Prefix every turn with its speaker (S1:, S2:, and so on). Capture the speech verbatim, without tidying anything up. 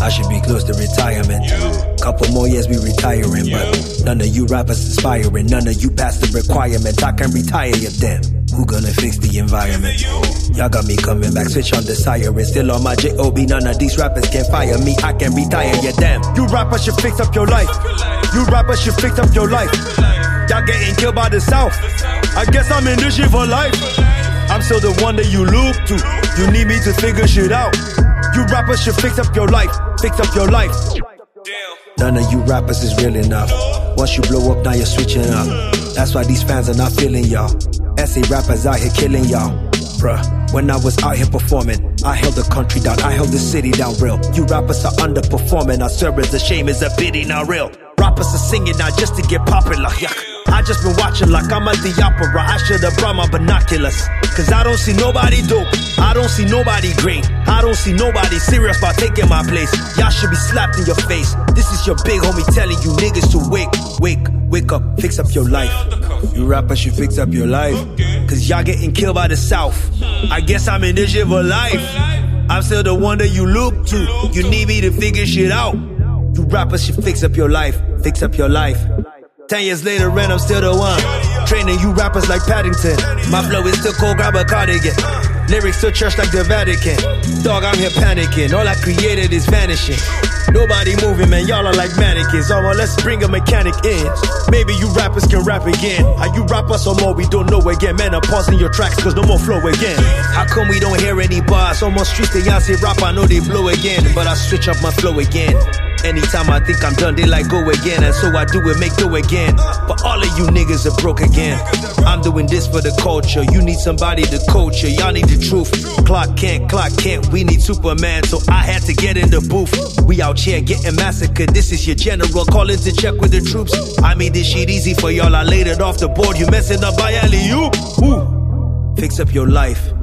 S1: I should be close to retirement. Couple more years we retiring, but none of you rappers inspiring. None of you pass the requirement. I can retire you then. Who gonna fix the environment? Y'all got me coming back, switch on the siren. Still on my J O B, none of these rappers can fire me. I can retire you damn. You rappers should fix up your life. You rappers should fix up your life. Y'all getting killed by the South. I guess I'm in this shit for life. I'm still the one that you look to. You need me to figure shit out. You rappers should fix up your life. Fix up your life. None of you rappers is real enough. Once you blow up, now you're switching up. That's why these fans are not feeling y'all. S A rappers out here killing y'all. Bruh, when I was out here performing, I held the country down, I held the city down real. You rappers are underperforming, I swear it's a shame, it's a pity, not real. Rappers are singing now just to get popular, yeah. I just been watching like I'm at the opera. I should've brought my binoculars, cause I don't see nobody dope, I don't see nobody great, I don't see nobody serious about taking my place. Y'all should be slapped in your face. This is your big homie telling you niggas to wake, wake, wake up, fix up your life. You rappers should fix up your life, cause y'all getting killed by the South. I guess I'm in this shit for life. I'm still the one that you look to. You need me to figure shit out. You rappers should fix up your life, fix up your life. Ten years later and I'm still the one, training you rappers like Paddington. My flow is still cold, grab a cardigan. Lyrics still church like the Vatican. Dog, I'm here panicking, all I created is vanishing. Nobody moving, man, y'all are like mannequins. Oh, well, let's bring a mechanic in. Maybe you rappers can rap again. Are you rappers or more? We don't know again. Man, I'm pausing your tracks cause no more flow again. How come we don't hear any bars? Almost streets, they y'all say rap, I know they blow again. But I switch up my flow again. Anytime I think I'm done, they like go again. And so I do it, make do again. But all of you niggas are broke again. I'm doing this for the culture. You need somebody to coach you. Y'all need the truth. Clark Kent, Clark Kent, we need Superman. So I had to get in the booth. We out here getting massacred. This is your general calling to check with the troops. I made this shit easy for y'all. I laid it off the board. You messing up by alley-oop. Ooh. Fix up your life.